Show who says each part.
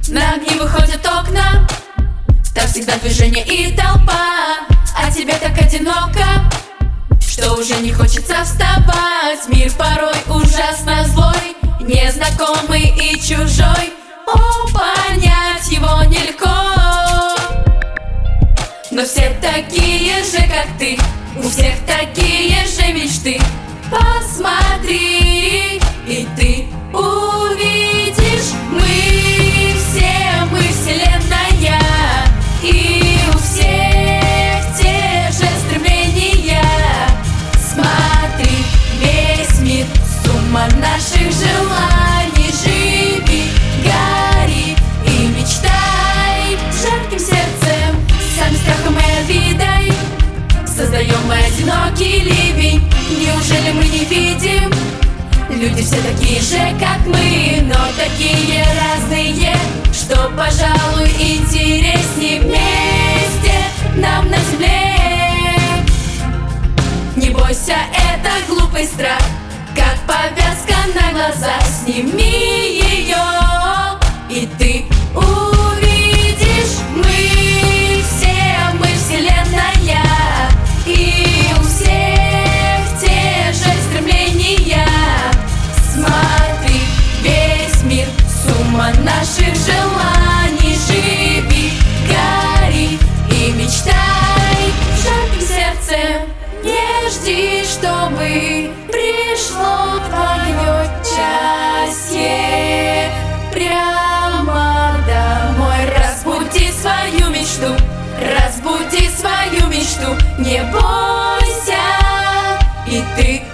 Speaker 1: На огни выходят окна, там всегда движение и толпа, а тебе так одиноко, что уже не хочется вставать. Мир порой ужасно злой, незнакомый и чужой. О, понять его нелегко, но все такие же, как ты, у всех такие же мечты. Посмотри, и ты увидишь, мы вселенная, и у всех те же стремления. Смотри, весь мир, сумма наших желаний. Живи, гори и мечтай жарким сердцем, сами страхом и обидой создаем мы одинокий ливень. Неужели мы не видим? Люди все такие же, как мы, но такие разные, что, пожалуй, интереснее вместе нам на земле. Не бойся, это глупый страх, как повязка на глаза. Сними ее, и ты увидишь, мы вселенная, и у всех те же стремления. Смотри, весь мир, сумма наших желаний. Живи, гори и мечтай жарким сердцем. Не жди, чтобы пришло твое счастье прямо домой. Разбуди свою мечту, разбуди свою мечту. Не бойся, и ты